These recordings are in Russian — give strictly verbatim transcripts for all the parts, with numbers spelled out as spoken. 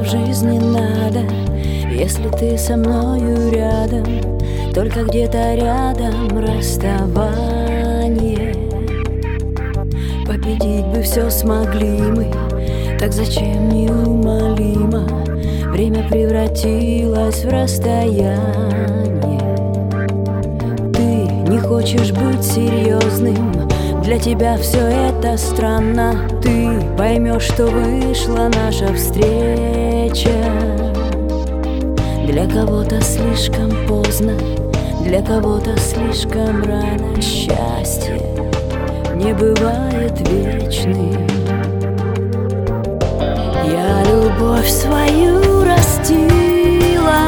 в жизни надо, если ты со мною рядом. Только где-то рядом расставание. Победить бы все смогли мы, так зачем неумолимо время превратилось в расстояние? Ты не хочешь быть серьезным, для тебя все это странно. Ты поймешь, что вышла наша встреча. Для кого-то слишком поздно, для кого-то слишком рано. Счастье не бывает вечным. Я любовь свою растила,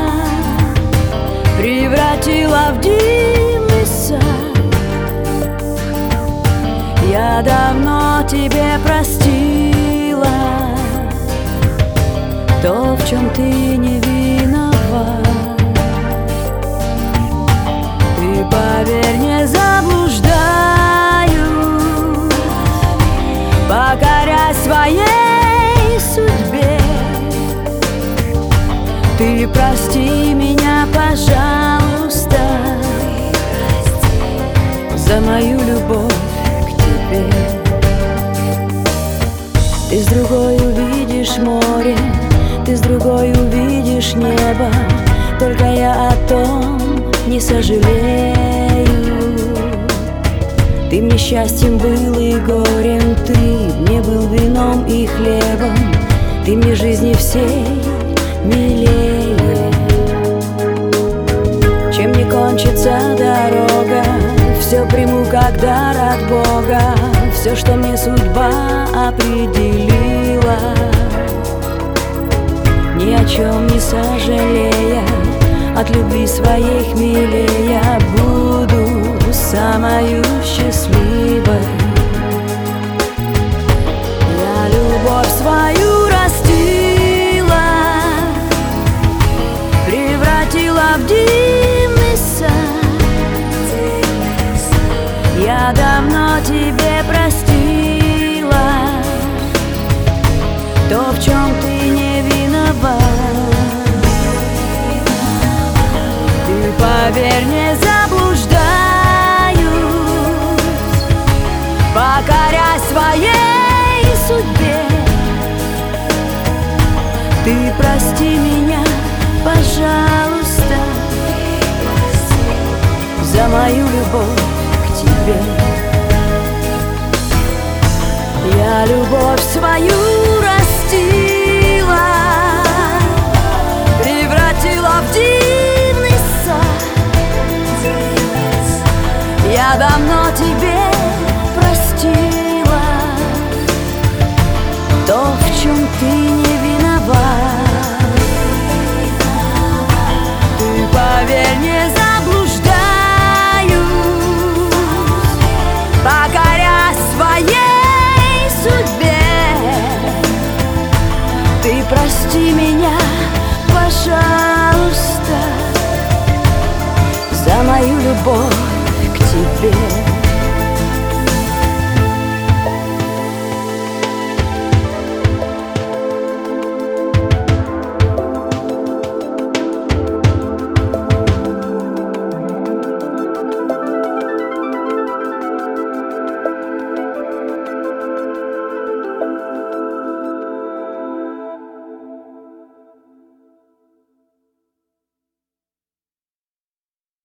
превратила в дивный сад. Я давно тебе простила то, в чем ты не виноват. Ты, поверь, не заблуждаюсь, покорясь своей судьбе. Ты прости меня, пожалуйста, за мою любовь к тебе. Ты с другой увидишь море, ты с другой увидишь небо. Только я о том не сожалею. Ты мне счастьем был и горем, ты мне был вином и хлебом. Ты мне жизни всей милее. Чем не кончится дорога, все приму как дар от Бога. Все, что мне судьба определила, ни о чем не сожалея, от любви своей хмелея буду самою счастливой. Я любовь свою растила, превратила в дивный сад. Я давно тебе простила то, в чем ты не виноват. Ты, поверь, не заблуждаюсь, покорясь своей судьбе. Ты прости меня, пожалуйста, за мою любовь к тебе. Я любовь свою растила, превратила в дивный сад. Я давно тебе простила то, в чем ты не виноват. Ты, поверь, не заблуждаюсь, покорясь своей судьбе. Ты прости меня, пожалуйста, за мою любовь к тебе.